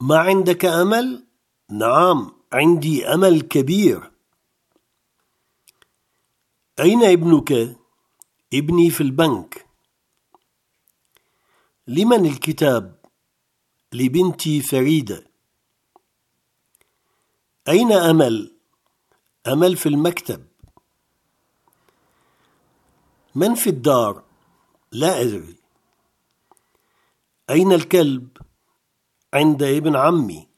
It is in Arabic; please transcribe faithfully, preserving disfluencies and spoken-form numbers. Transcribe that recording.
ما عندك أمل؟ نعم، عندي أمل كبير. أين ابنك؟ ابني في البنك. لمن الكتاب؟ لبنتي فريدة. أين أمل؟ أمل في المكتب. من في الدار؟ لا أدري. أين الكلب؟ عند ابن عمي.